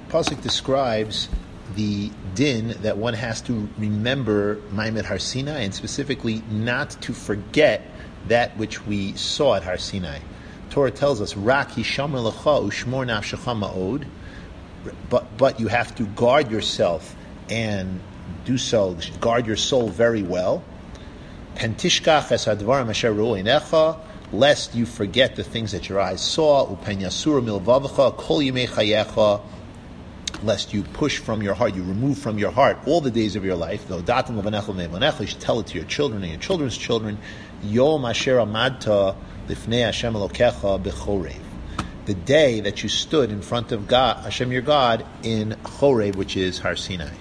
pasuk describes the din that one has to remember Maimed Har Sinai, and specifically not to forget that which we saw at Har Sinai. Torah tells us, "Rak hishamar lecha ushmor nafshecha ma'od," but you have to guard yourself and do so. Guard your soul very well. Pentishkach es hadvarim asher ru'u einecha, lest you forget the things that your eyes saw. Upen yasur milvavcha kol yimei chayecha, lest you push from your heart, you remove from your heart all the days of your life. Though datim levanecha mevanecha, you should tell it to your children and your children's children. Yom asher amadta lifnei Hashem Elokecha b'chorev, the day that you stood in front of God, Hashem your God, in Chorev, which is Har Sinai.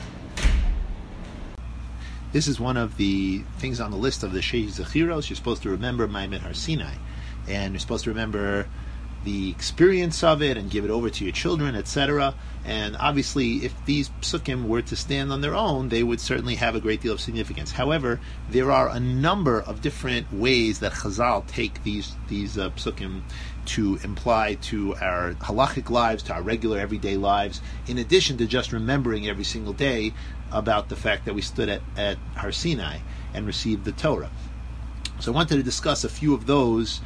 This is one of the things on the list of the Shei Zechiros. You're supposed to remember Maimed Har Sinai, and you're supposed to remember the experience of it and give it over to your children, etc. And obviously, if these psukim were to stand on their own, they would certainly have a great deal of significance. However, there are a number of different ways that Chazal take these psukim to imply to our halachic lives, to our regular everyday lives, in addition to just remembering every single day about the fact that we stood at Har Sinai and received the Torah. So I wanted to discuss a few of those,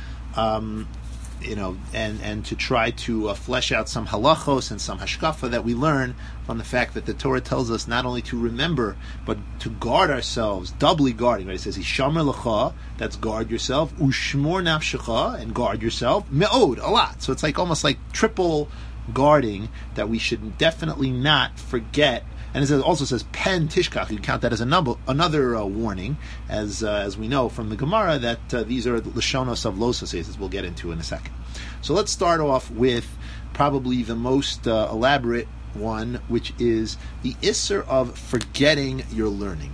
and to try to flesh out some halachos and some hashkafa that we learn from the fact that the Torah tells us not only to remember, but to guard ourselves, doubly guarding. Right? It says, Hishamer lecha, that's guard yourself, Ushmor nafshecha, and guard yourself, Me'od, a lot. So it's almost like triple guarding, that we should definitely not forget. And it also says pen tishkach. You count that as another warning, as we know from the Gemara that these are the lashonos of losos, as we'll get into in a second. So let's start off with probably the most elaborate one, which is the isser of forgetting your learning.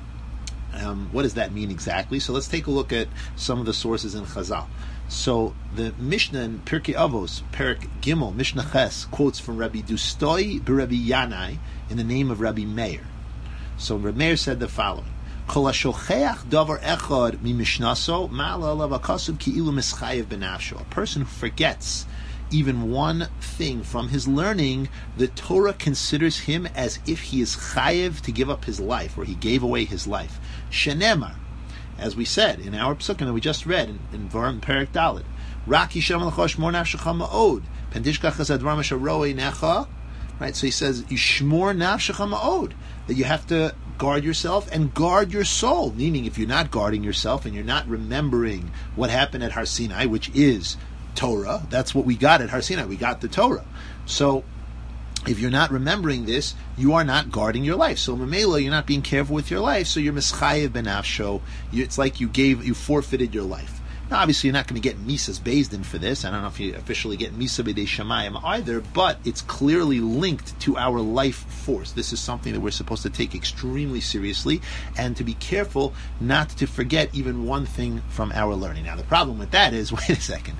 What does that mean exactly? So let's take a look at some of the sources in Chazal. So the Mishnah in Pirkei Avos, Perik Gimel, Mishnah Ches, quotes from Rabbi Dustoi b'Rabbi Yanai in the name of Rabbi Meir. So Rabbi Meir said the following: Kol hashocheach davar echad mi mishnaso ma'ala alav hakasuv ki'ilu mischayev benafsho. A person who forgets even one thing from his learning, the Torah considers him as if he is chayev to give up his life, or he gave away his life. Shenemar, as we said in our psukim that we just read in Dvarim Perek Dalet, Rak yishem l'chosh mor nafshecha ma'od, pendishkach chazadvar masharoi necha. Right, so he says yishmor nafshecha ma'od, that you have to guard yourself and guard your soul. Meaning, if you're not guarding yourself and you're not remembering what happened at Har Sinai, which is Torah, that's what we got at Har Sinai. We got the Torah. So if you're not remembering this, you are not guarding your life. So Mamela, you're not being careful with your life, so you're mischayev benafsho. It's like you forfeited your life. Now, obviously, you're not going to get Misas Bezdin for this. I don't know if you officially get Misa B'dei Shamayim either, but it's clearly linked to our life force. This is something that we're supposed to take extremely seriously, and to be careful not to forget even one thing from our learning. Now, the problem with that is, wait a second,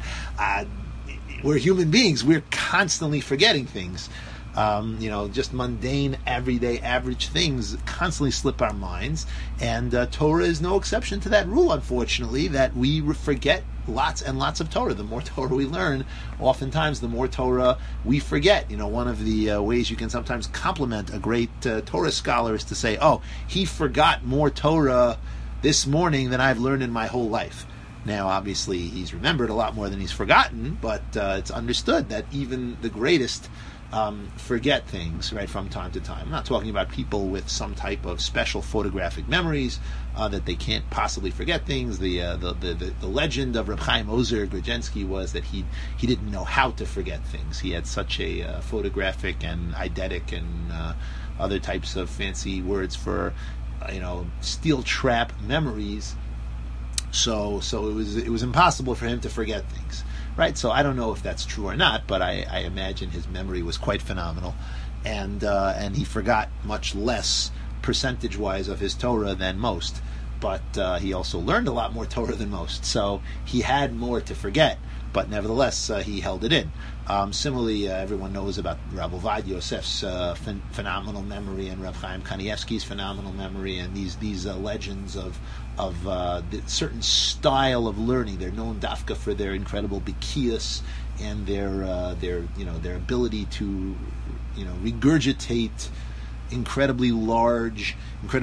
we're human beings. We're constantly forgetting things. Just mundane, everyday, average things constantly slip our minds, and Torah is no exception to that rule, unfortunately, that we forget lots and lots of Torah. The more Torah we learn, oftentimes the more Torah we forget. One of the ways you can sometimes compliment a great Torah scholar is to say, oh, he forgot more Torah this morning than I've learned in my whole life. Now, obviously, he's remembered a lot more than he's forgotten, but it's understood that even the greatest forget things, right, from time to time. I'm not talking about people with some type of special photographic memories that they can't possibly forget things. The legend of Reb Chaim Ozer Grodzinski was that he didn't know how to forget things. He had such a photographic and eidetic and other types of fancy words for steel trap memories. So it was impossible for him to forget things. Right, so I don't know if that's true or not, but I imagine his memory was quite phenomenal, and he forgot much less percentage-wise of his Torah than most. But he also learned a lot more Torah than most, so he had more to forget. But nevertheless, he held it in. Similarly, everyone knows about Rav Ovadia Yosef's phenomenal memory, and Rav Chaim Kanievsky's phenomenal memory, and these legends of the certain style of learning. They're known dafka for their incredible bikias and their ability to regurgitate incredibly large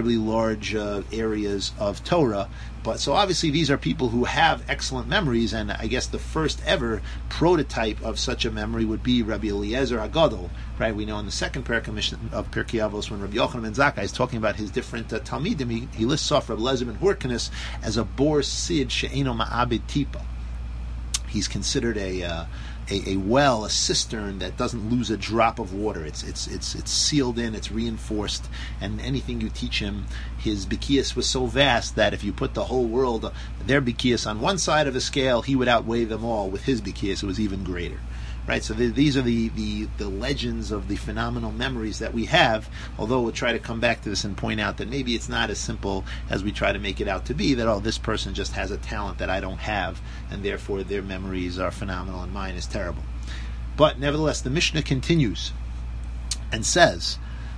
areas of Torah. But so obviously these are people who have excellent memories, and I guess the first ever prototype of such a memory would be Rabbi Eliezer HaGadol, right? We know in the second parak of Pirkei Avos, when Rabbi Yochanan ben Zakkai is talking about his different Talmidim, he lists off Rabbi Eliezer ben Hyrcanus as a bor sid she'eno ma'abed tipa. He's considered a well, a cistern that doesn't lose a drop of water. It's sealed in, it's reinforced, and anything you teach him, his bikiyas was so vast that if you put the whole world, their bikiyas on one side of a scale, he would outweigh them all. With his bikiyas, it was even greater. Right, so these are the legends of the phenomenal memories that we have, although we'll try to come back to this and point out that maybe it's not as simple as we try to make it out to be, that, this person just has a talent that I don't have, and therefore their memories are phenomenal and mine is terrible. But nevertheless, the Mishnah continues and says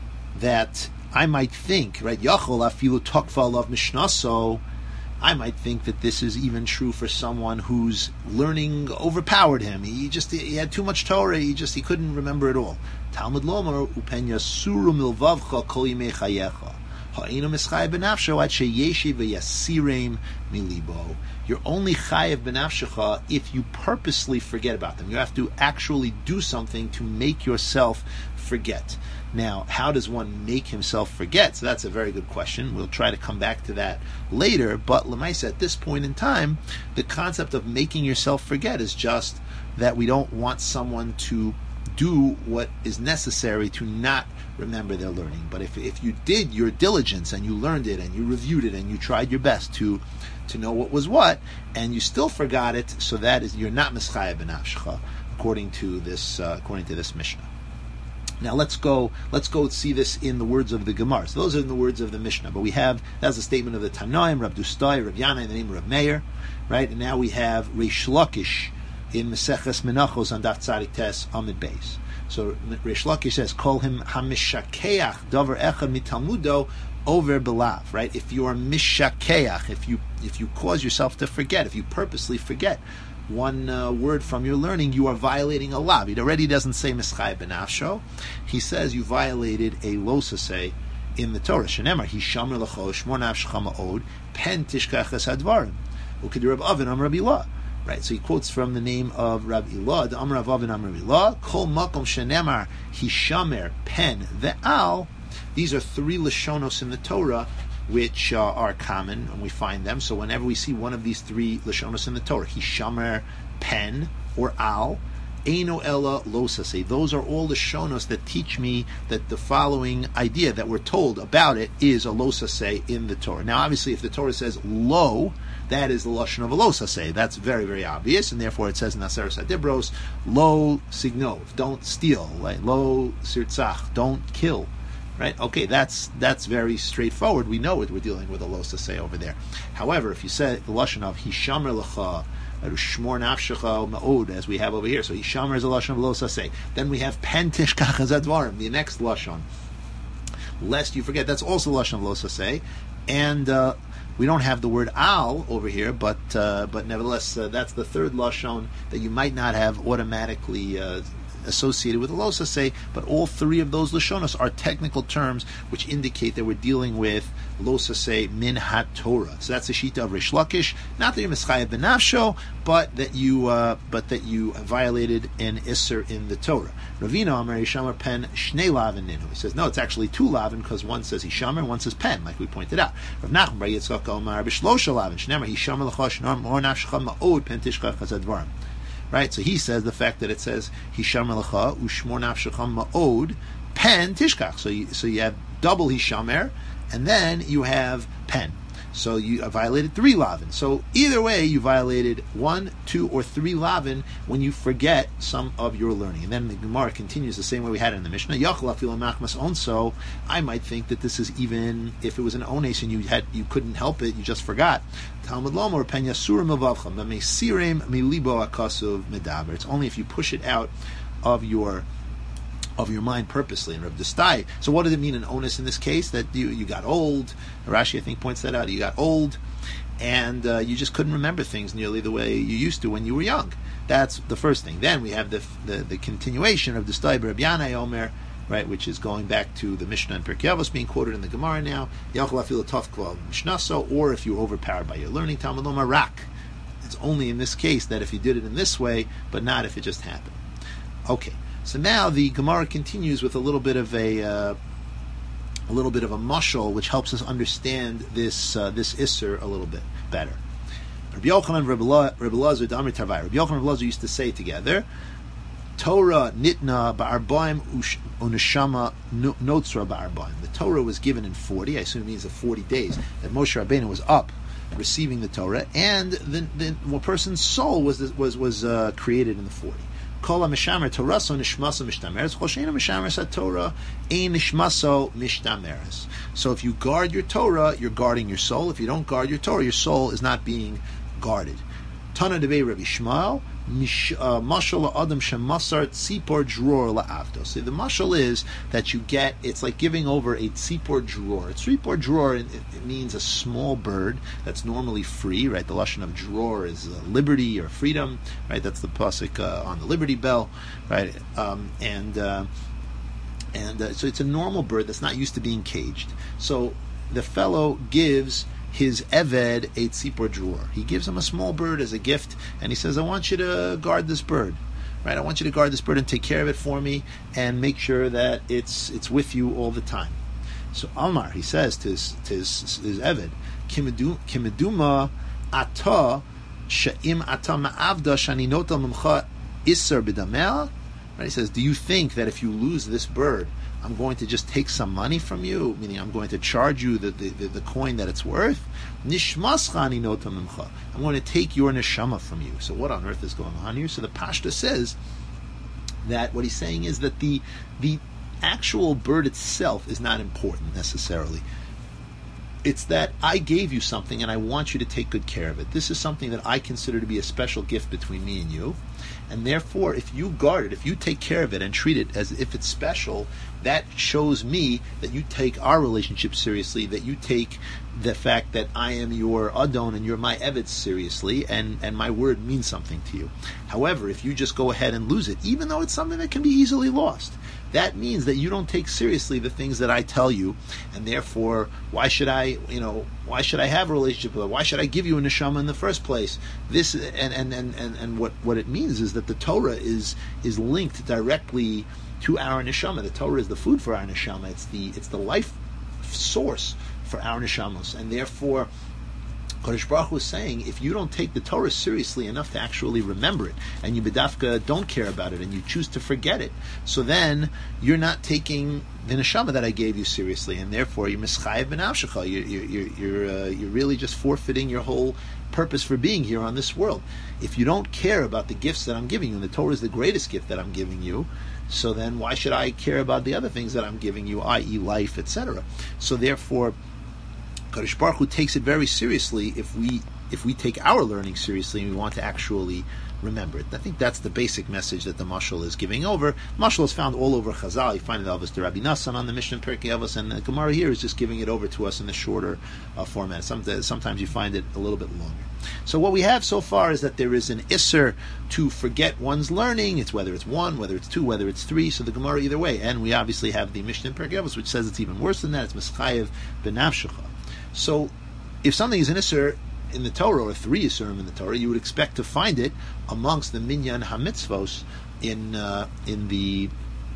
that I might think, right, Yachol afilu tokva alav mishnaso, I might think that this is even true for someone whose learning overpowered him. He had too much Torah. He couldn't remember it all. Talmud Lomar upen yasuru milvavcha kol yimei chayecha ha'enu mischay benafsho ad sheyeshiv v'yasirem milibo. You're only chayev benafshecha if you purposely forget about them. You have to actually do something to make yourself forget. Now, how does one make himself forget? So that's a very good question. We'll try to come back to that later. But Lemaisa, at this point in time, the concept of making yourself forget is just that we don't want someone to do what is necessary to not remember their learning. But if you did your diligence and you learned it and you reviewed it and you tried your best to know what was what, and you still forgot it, so that is, you're not mischayev b'nafshecha, according to this Mishnah. Now let's go see this in the words of the Gemara. So those are in the words of the Mishnah. But that's a statement of the Tanoim, Rav Dustai, Rav Yana, in the name of Rav Meir, right? And now we have Reish Lakish in Meseches Menachos on Daf Tzadik Tes Amid Beis. So Reish Lakish says, "Call him Hamishakeach Davar Echad Mitalmudo over Belav." Right? If you are Mishakeach, if you cause yourself to forget, if you purposely forget one word from your learning, you are violating a law. It already doesn't say mischai benafsho. He says you violated a losase in the Torah. Shenemar hishamar l'cho shmor nafshecha ma'od pen tishkach es hadvarim ukedi Rab Avin am Rabbi Ilah. Right. So he quotes from the name of Rabbi Ilah, the Amar Rav Avin am Rabbi Ilah. Kol makom shenemar hishamer pen ve'al. These are three lashonos in the Torah which are common, and we find them. So whenever we see one of these three lashonos in the Torah, hishamer, pen, or al, eino ella losase, those are all lashonos that teach me that the following idea that we're told about it is a losase in the Torah. Now, obviously, if the Torah says lo, that is the lashon of a losase. That's very, very obvious, and therefore it says in Aseres Hadibros, lo signov, don't steal, right? Lo sirtzach, don't kill. Right? Okay, that's very straightforward. We know it. We're dealing with a losase over there. However, if you say the lashon of hishamer lecha, shmor nafshecha ma'od, as we have over here, so hishamer is a lashon of losase. Then we have pen tishkach hazadvarim, the next lashon. Lest you forget, that's also lashon of losase, and we don't have the word al over here, but nevertheless, that's the third lashon that you might not have automatically associated with the losase, but all three of those lashonos are technical terms which indicate that we're dealing with losase min hat Torah. So that's the shita of Reish Lakish. Not that you're mischayev benafsho, but that you violated an isser in the Torah. Ravina Amar Yishamer pen shnei lavin ninu. He says no, it's actually two lavin because one says Yishamer and one says pen, like we pointed out. Rav Nachman bar Yitzchak Amar b'shlosha lavin shneimar Yishamer l'chosh nor nafshecha ma'od pen tishkach hazadvarim. Right, so he says the fact that it says hishamer lecha ushmor nafshecha ma'od pen tishkach. So you have double hishamer, and then you have pen. So you violated three lavin. So either way, you violated 1, 2, or 3 lavin when you forget some of your learning. And then the Gemara continues the same way we had it in the Mishnah. Yachal afilu machmas onso. I might think that this is even if it was an ones and you couldn't help it, you just forgot. Talmud Lomor pen yasur mevavcha memesirem milibo akasuv medaber. It's only if you push it out of your mind purposely. And Rav Dustai, so what does it mean an onus in this case? That you got old. Rashi, I think, points that out. You got old, and you just couldn't remember things nearly the way you used to when you were young. That's the first thing. Then we have the continuation of Dustai Rabbi Yanai Omer right, which is going back to the Mishnah and Pirkei Avos being quoted in the Gemara now. Or if you're overpowered by your learning, Talmud Lomar Rak. It's only in this case that if you did it in this way, but not if it just happened. Okay, so now the Gemara continues with a little bit of a mashal, which helps us understand this Isser a little bit better. Rabbi Yochanan and Rabbi Elazar Damri Tarvai. Rabbi Yochanan and Rabbi Elazar used to say together, Torah nitna ba'arbaim uneshama notzra ba'arbaim. The Torah was given in 40. I assume it means the 40 days that Moshe Rabbeinu was up receiving the Torah, and the person's soul was created in the 40. Kol ha-mishamer Toraso nishmaso mishtameres. Chol she'eino mishamer sa-Torah ein nishmaso mishtameres. So if you guard your Torah, you're guarding your soul. If you don't guard your Torah, your soul is not being guarded. Tana debei Rabbi Shmuel, mashal adam shemasar tzipor dror la'avdo. So the mashal is that you get, it's like giving over a tzipor dror. A tzipor dror, it means a small bird that's normally free, right? The lashon of dror is liberty or freedom, right? That's the pasuk on the Liberty Bell, right? So it's a normal bird that's not used to being caged. So the fellow gives his Eved a tzipor dror. He gives him a small bird as a gift, and he says, I want you to guard this bird. Right? I want you to guard this bird and take care of it for me and make sure that it's with you all the time. So Amar, he says to his Eved, Kimeduma ata sha'im ata ma'avda shani notal mimcha isser b'damel. Right? He says, do you think that if you lose this bird, I'm going to just take some money from you, meaning I'm going to charge you the coin that it's worth? Nishmaschani nota mimcha. I'm going to take your neshama from you. So what on earth is going on here? So the Pashta says that what he's saying is that the actual bird itself is not important necessarily. It's that I gave you something and I want you to take good care of it. This is something that I consider to be a special gift between me and you. And therefore, if you guard it, if you take care of it and treat it as if it's special, that shows me that you take our relationship seriously, that you take the fact that I am your Adon and you're my Eved seriously, and my word means something to you. However, if you just go ahead and lose it, even though it's something that can be easily lost, that means that you don't take seriously the things that I tell you, and therefore, why should I have a relationship with it? Why should I give you a neshama in the first place? This and what it means is that the Torah is linked directly to our neshama. The Torah is the food for our neshama. It's the life source for our neshamos, and therefore, Kodesh Baruch Hu is saying, if you don't take the Torah seriously enough to actually remember it, and you bedafka don't care about it, and you choose to forget it, so then you're not taking the neshama that I gave you seriously, and therefore you're mischayev b'nafshecha. You're really just forfeiting your whole purpose for being here on this world. If you don't care about the gifts that I'm giving you, and the Torah is the greatest gift that I'm giving you, so then why should I care about the other things that I'm giving you, i.e. life, etc.? So therefore, Kadosh Baruch Hu takes it very seriously if we take our learning seriously and we want to actually remember it. I think that's the basic message that the mashal is giving over. Mashal is found all over Chazal. You find it Elvis to Rabbi Nassan on the Mishnah Pirkei Avos, and the Gemara here is just giving it over to us in the shorter format. Sometimes you find it a little bit longer. So what we have so far is that there is an isser to forget one's learning. It's whether it's 1, whether it's 2, whether it's 3. So the Gemara either way. And we obviously have the Mishnah Pirkei Avos, which says it's even worse than that. It's mischayev b'nafshecha. So, if something is an Isser in the Torah, or 3 Isserim in the Torah, you would expect to find it amongst the Minyan HaMitzvos in the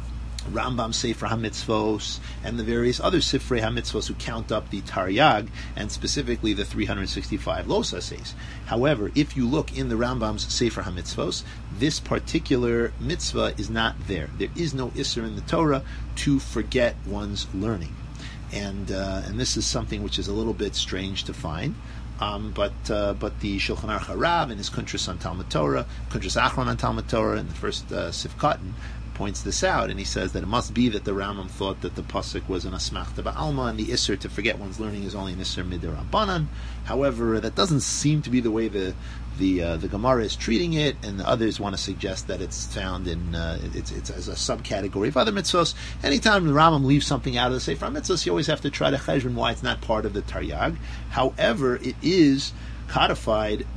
Rambam Sefer HaMitzvos and the various other Sifrei HaMitzvos who count up the Taryag, and specifically the 365 Los Haseis. However, if you look in the Rambam's Sefer HaMitzvos, this particular mitzvah is not there. There is no Isser in the Torah to forget one's learning. And this is something which is a little bit strange to find, but the Shulchan Aruch Harav in his Kuntras on Talmud Torah, Kuntras Achron on Talmud Torah, in the first Sifkatan, points this out, and he says that it must be that the Rambam thought that the pasuk was an asmachta ba'alma, and the isser to forget one's learning is only an isser midrabanan. However, that doesn't seem to be the way the Gemara is treating it, and the others want to suggest that it's found in it's as a subcategory of other mitzvos. Anytime the Rambam leaves something out of the Sefer mitzvos, you always have to try to cheshbon why it's not part of the Taryag. However, it is codified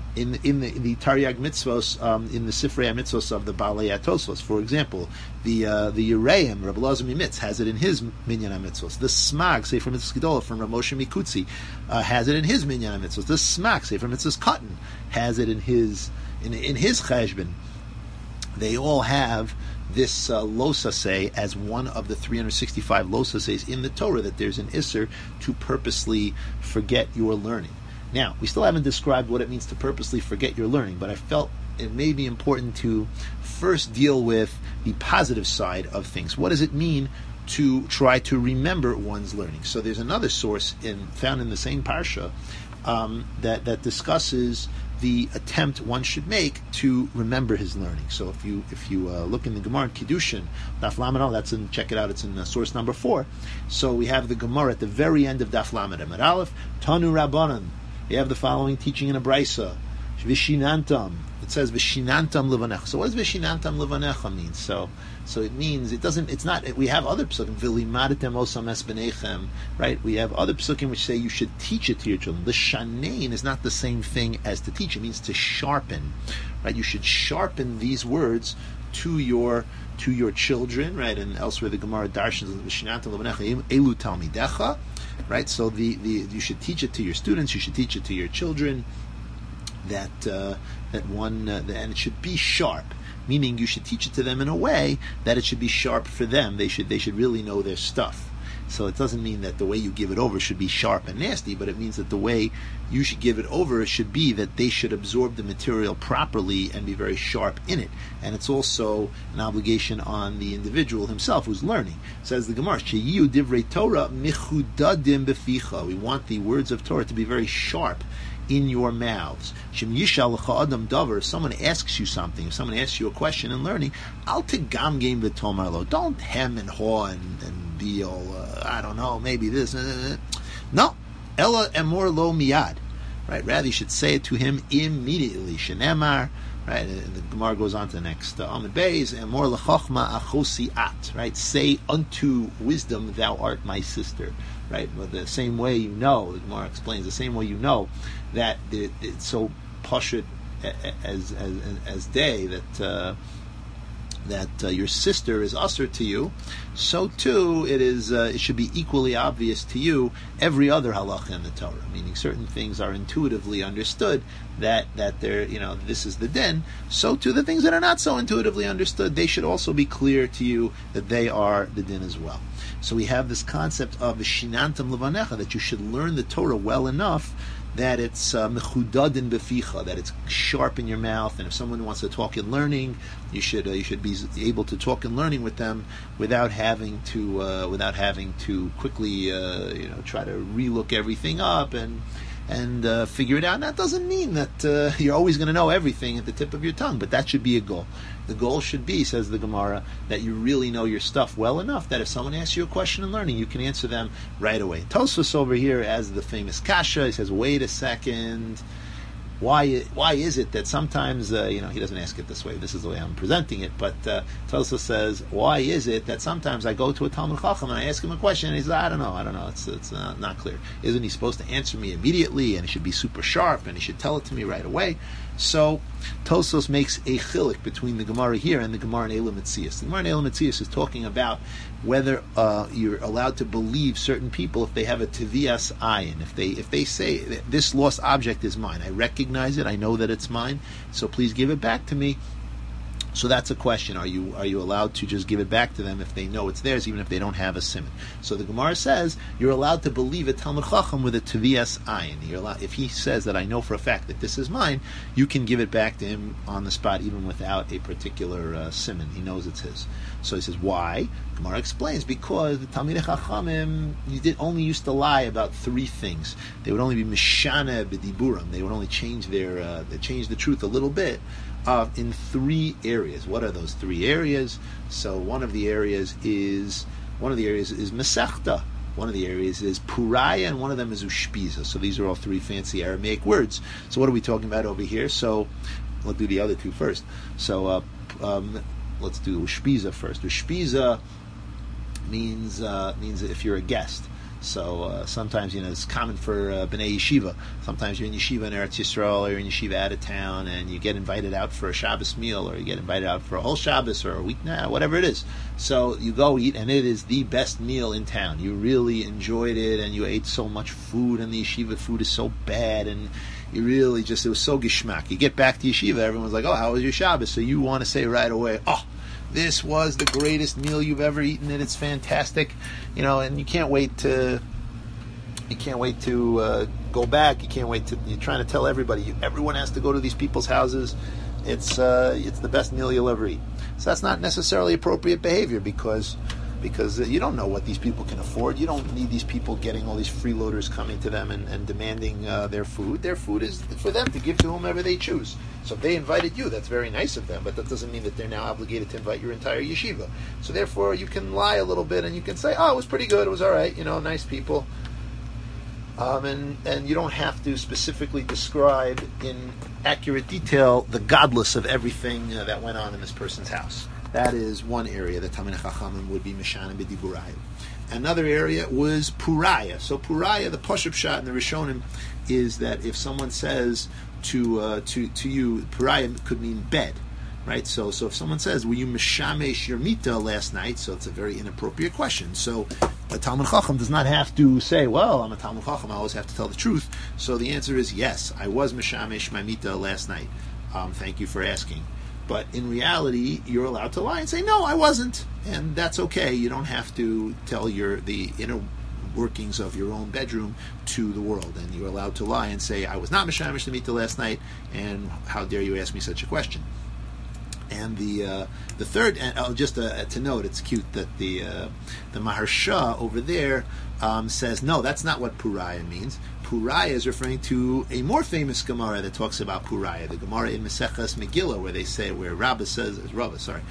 in the Taryag mitzvos, in the Sifrei mitzvos of the Baalei Atosos, for example, the Yereim, Rabbi Elazar Mimitz, has it in his Minyan mitzvos. The Smag, say from Mitzvah Gedolah, from Rav Moshe Mikutzi, has it in his Minyan mitzvos. The Smag, say from Mitzvah Katan, has it in his Cheshbon. They all have this losa say as one of the 365 losa says in the Torah, that there's an isser to purposely forget your learning. Now, we still haven't described what it means to purposely forget your learning, but I felt it may be important to first deal with the positive side of things. What does it mean to try to remember one's learning? So there's another source found in the same parsha that discusses the attempt one should make to remember his learning. So if you look in the Gemara in Kiddushin, Daf Lamed, check it out. It's in source number 4. So we have the Gemara at the very end of Daf Lamed Amud Aleph. Tanu Rabbanan. You have the following teaching in a brisa. Vishinantam. It says Vishinantam Levanecha. So what does Vishinantam Levanecha mean? So it means it's not. We have other psukim. V'limadatem osam es b'neichem. Right. We have other psukim which say you should teach it to your children. The shanein is not the same thing as to teach. It means to sharpen. Right. You should sharpen these words to your children. Right. And elsewhere the Gemara darshans Vishinantam Levanecha elu talmidecha. Right. So you should teach it to your students. You should teach it to your children. And it should be sharp, meaning you should teach it to them in a way that it should be sharp for them. They should really know their stuff. So it doesn't mean that the way you give it over should be sharp and nasty, but it means that the way you should give it over should be that they should absorb the material properly and be very sharp in it. And it's also an obligation on the individual himself who's learning. Says the Gemara, "Sheyiu divrei Torah michudadim beficha." We want the words of Torah to be very sharp in your mouths. Shem yishal lecha adam davar. If someone asks you something, if someone asks you a question in learning, al tegamgem v'tomar lo. Don't hem and haw and be all, I don't know, maybe this. No. Ella emor lo miyad. Right? Rather, you should say it to him immediately. Shenemar. Right? And the Gemara goes on to the next Amud Beis. Emor lechachma achosi at. Right? Say unto wisdom, thou art my sister. Right? But the same way the Gemara explains, the same way that it's so pashut as day that your sister is usher to you, so too it is. It should be equally obvious to you every other halacha in the Torah. Meaning, certain things are intuitively understood that they're this is the din. So too the things that are not so intuitively understood, they should also be clear to you that they are the din as well. So we have this concept of Vishinantam Levanecha, that you should learn the Torah well enough that it's mechudadin beficha, that it's sharp in your mouth. And if someone wants to talk in learning, you should be able to talk in learning with them without having to quickly try to relook everything up and figure it out. And that doesn't mean that you're always going to know everything at the tip of your tongue, but that should be a goal. The goal should be, says the Gemara, that you really know your stuff well enough that if someone asks you a question in learning, you can answer them right away. Tosfos over here, as the famous kasha, he says, wait a second. Why is it that sometimes, he doesn't ask it this way, this is the way I'm presenting it, but Tosfos says, why is it that sometimes I go to a Talmud Chacham and I ask him a question and he says, I don't know, it's not clear. Isn't he supposed to answer me immediately, and he should be super sharp and he should tell it to me right away? So Tosfos makes a chilik between the Gemara here and the Gemara in Eila Metzias. The Gemara in Eila Metzias is talking about whether you're allowed to believe certain people if they have a tevias ayin, if they say this lost object is mine, I recognize it, I know that it's mine, so please give it back to me. So that's a question. Are you allowed to just give it back to them if they know it's theirs, even if they don't have a siman? So the Gemara says you're allowed to believe a Talmud Chacham with a tevias ayin. If he says that I know for a fact that this is mine, you can give it back to him on the spot, even without a particular siman. He knows it's his. So he says, why? Gemara explains, because the Talmidei Chachamim only used to lie about 3 things. They would only be mishana b'diburam. They would only change the truth a little bit. In 3 areas. What are those 3 areas? So one of the areas is Masechta. One of the areas is Puraya, and one of them is Ushpiza. So these are all 3 fancy Aramaic words. So what are we talking about over here? So we'll do the other 2 first. So let's do Ushpiza first. Ushpiza means if you're a guest. So sometimes, it's common for B'nai Yeshiva. Sometimes you're in Yeshiva in Eretz Yisrael, or you're in Yeshiva out of town, and you get invited out for a Shabbos meal, or you get invited out for a whole Shabbos, or a week, whatever it is. So you go eat, and it is the best meal in town. You really enjoyed it, and you ate so much food, and the Yeshiva food is so bad, and you really it was so geschmack. You get back to Yeshiva, everyone's like, oh, how was your Shabbos? So you want to say right away, oh, this was the greatest meal you've ever eaten, and it's fantastic, and you can't wait to go back. You can't wait to. You're trying to tell everybody. Everyone has to go to these people's houses. It's the best meal you'll ever eat. So that's not necessarily appropriate behavior because you don't know what these people can afford. You don't need these people getting all these freeloaders coming to them and demanding their food. Their food is for them to give to whomever they choose. So if they invited you, that's very nice of them, but that doesn't mean that they're now obligated to invite your entire yeshiva. So therefore, you can lie a little bit and you can say, oh, it was pretty good, it was all right, nice people. And you don't have to specifically describe in accurate detail the godless of everything that went on in this person's house. That is one area that Talmidei Chachamim would be Mishanim B'Diburayim. Another area was Puraya. So Puraya, the Pashup Pshat in the Rishonim, is that if someone says to you, Puraya could mean bed, right? So if someone says, were you Mishamesh your Mita last night? So it's a very inappropriate question. So a Talmid Chacham does not have to say, well, I'm a Talmid Chacham, I always have to tell the truth. So the answer is yes, I was Mishamesh my Mita last night. Thank you for asking. But in reality, you're allowed to lie and say, no, I wasn't. And that's okay. You don't have to tell the inner workings of your own bedroom to the world. And you're allowed to lie and say, I was not Mishamish the Mita last night, and how dare you ask me such a question. And the third, and just to note, it's cute that the Maharsha over there says, no, that's not what Puraya means. Puraya is referring to a more famous Gemara that talks about Puraya, the Gemara in Maseches Megillah, where Rabbah says, Mechayev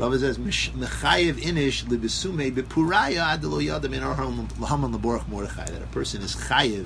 inish libesume bepuraya adelo yada min arham lahaman leborach Mordechai, that a person is chayev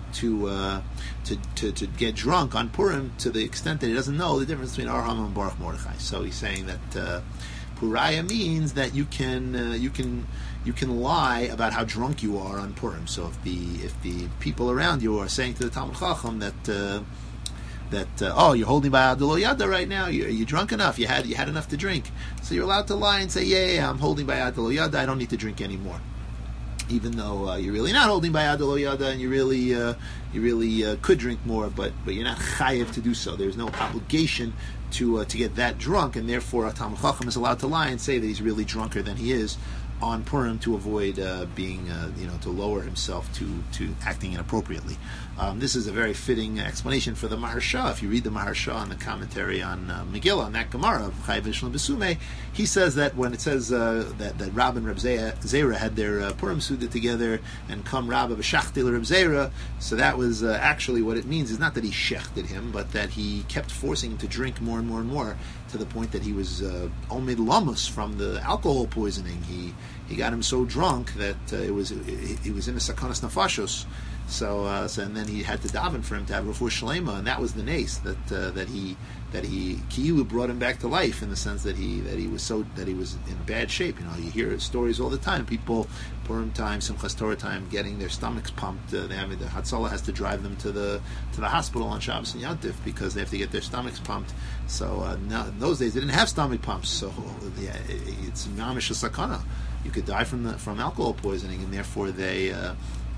to get drunk on Purim to the extent that he doesn't know the difference between Arham and Baruch Mordechai. So he's saying that Puraya means that you can lie about how drunk you are on Purim. So if the people around you are saying to the Talmid Chacham that oh, you're holding by Adelo Yada right now, you're drunk enough, you had enough to drink, so you're allowed to lie and say, yeah, I'm holding by Adelo Yada, I don't need to drink anymore. Even though you're really not holding by Adelo Yada, and you really could drink more, but you're not chayev to do so. There's no obligation to get that drunk, and therefore a Talmid Chacham is allowed to lie and say that he's really drunker than he is on Purim to avoid to lower himself to acting inappropriately. This is a very fitting explanation for the Maharsha. If you read the Maharsha on the commentary on Megillah, on that Gemara of Chayev Ishlam Besume, he says that when it says that Rab and Reb Zera had their Purim Suda together, and come Rab of Shachtil Reb Zera, so that was actually what it means is not that he shechted him, but that he kept forcing him to drink more and more and more, to the point that he was omid lamus from the alcohol poisoning. He got him so drunk that it was in a sakanas nafashos. So and then he had to daven for him to have refuah shlema, and that was the nace that he Ki'ilu brought him back to life, in the sense that he was in bad shape. You hear stories all the time. People Purim time, Simchas Torah time, getting their stomachs pumped. The Hatzalah has to drive them to the hospital on Shabbos and Yom Tov because they have to get their stomachs pumped. So now, in those days they didn't have stomach pumps, so it's mamish sakana. You could die from alcohol poisoning, and therefore the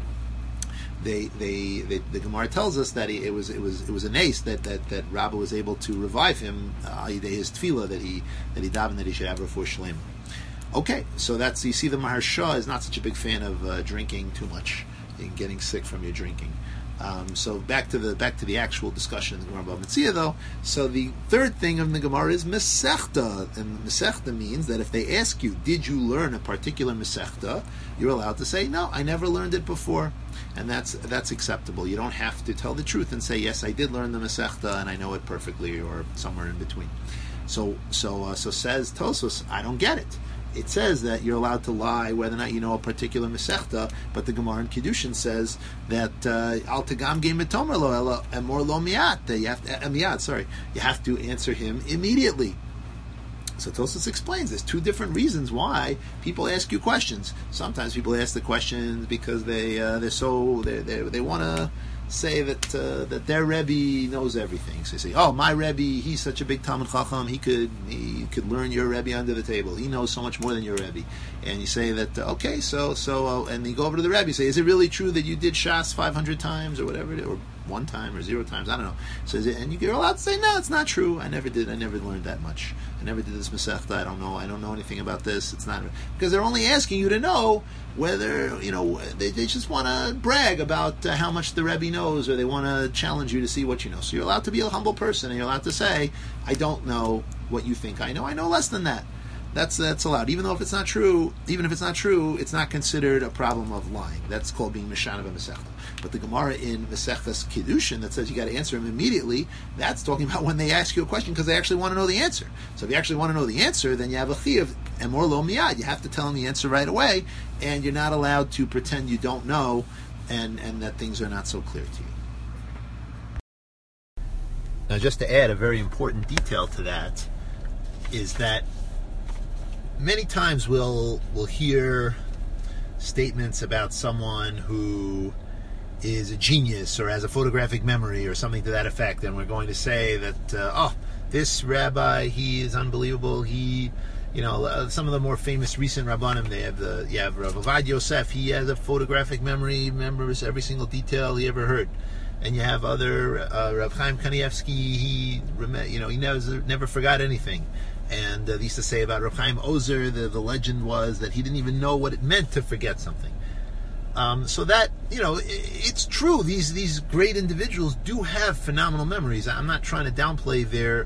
Gemara tells us that it was a nace that Rabbah was able to revive him, his tefillah that he davened that he should have refuah shlema. Okay, so you see the Maharsha is not such a big fan of drinking too much and getting sick from your drinking. So back to the actual discussion in the Gemara Bava Metzia, though. So the third thing of the Gemara is Masechta, and Masechta means that if they ask you, did you learn a particular Masechta, you're allowed to say, no, I never learned it before, and that's acceptable. You don't have to tell the truth and say, yes, I did learn the Masechta and I know it perfectly, or somewhere in between. So says Tosos, I don't get it. It says that you're allowed to lie whether or not you know a particular Masechta, but the Gemara in Kiddushin says that Al Tagam Ge Mitomer Lo Ela Emor Lo Miat. You have to answer him immediately. So Tosfos explains there's two different reasons why people ask you questions. Sometimes people ask the questions because they want to say that their Rebbe knows everything. So they say, "Oh, my Rebbe, he's such a big Talmud Chacham. He could learn your Rebbe under the table. He knows so much more than your Rebbe." And you say that, okay, and you go over to the Rebbe, you say, "Is it really true that you did Shas 500 times or whatever it is, or one time or 0 times? I don't know." So and you're allowed to say, "No, it's not true. I never did. I never learned that much. I never did this Masechta. I don't know anything about this. It's not," because they're only asking you to know whether they just want to brag about how much the Rebbe knows, or they want to challenge you to see what you know. So you're allowed to be a humble person, and you're allowed to say, "I don't know what you think I know. I know less than that." That's allowed, even if it's not true. It's not considered a problem of lying. That's called being Mishana b'Masechta. But the Gemara in Masechtas Kiddushin that says you got to answer them immediately, that's talking about when they ask you a question because they actually want to know the answer. So if you actually want to know the answer, then you have a chiyuv emor lo miyad. You have to tell them the answer right away, and you're not allowed to pretend you don't know and that things are not so clear to you. Now, just to add a very important detail to that is that many times we'll hear statements about someone who is a genius or has a photographic memory or something to that effect, and we're going to say that this rabbi, he is unbelievable. He, some of the more famous recent rabbanim, you have Rav Avad Yosef. He has a photographic memory, remembers every single detail he ever heard. And you have other Rav Chaim Kanievsky. He never forgot anything. And they used to say about Rav Chaim Ozer, the legend was that he didn't even know what it meant to forget something. So that, it's true. These great individuals do have phenomenal memories. I'm not trying to downplay their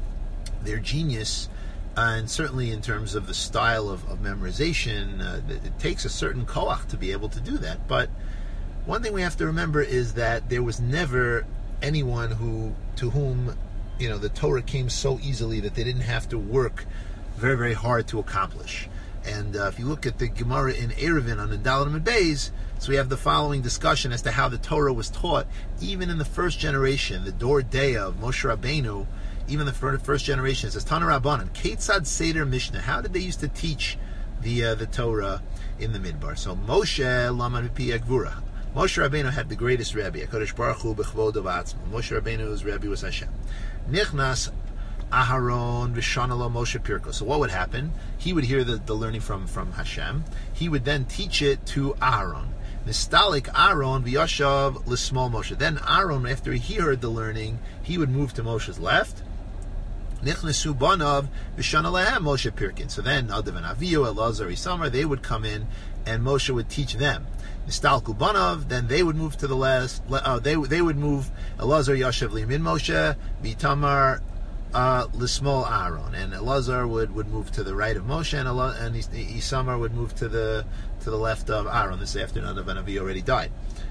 genius, and certainly in terms of the style of memorization, it takes a certain koach to be able to do that. But one thing we have to remember is that there was never anyone to whom the Torah came so easily that they didn't have to work very, very hard to accomplish. And if you look at the Gemara in Eruvin on the Dalet and Beis, so we have the following discussion as to how the Torah was taught, even in the first generation, the Dor Dea of Moshe Rabbeinu. Even the first generation, it says Tana Rabbanan, Ketzad Seder Mishnah. How did they used to teach the Torah in the Midbar? So Moshe Laman Mipi Agvura. Moshe Rabbeinu had the greatest Rebbe, HaKadosh Baruch Hu B'chvod Atzmo. Moshe Rabbeinu's Rebbe was Hashem. Nichnas Aharon V'Shanalo Moshe Pirko. So what would happen? He would hear the learning from Hashem. He would then teach it to Aharon. Nistalik Aaron v'yashav l'smol Moshe. Then Aaron, after he heard the learning, he would move to Moshe's left. Nichnesu banav v'shana lehem Moshe Pirkin. So then Nadav and Avihu, Elazar, Isamar, they would come in, and Moshe would teach them. Nistalku banav, then they would move to the left. They would move Elazar Yashav limin Moshe, v'Itamar l'smol Aaron, and Elazar would move to the right of Moshe, and Isamar would move to the left of Aaron. This is after Nadav and Avihu already died.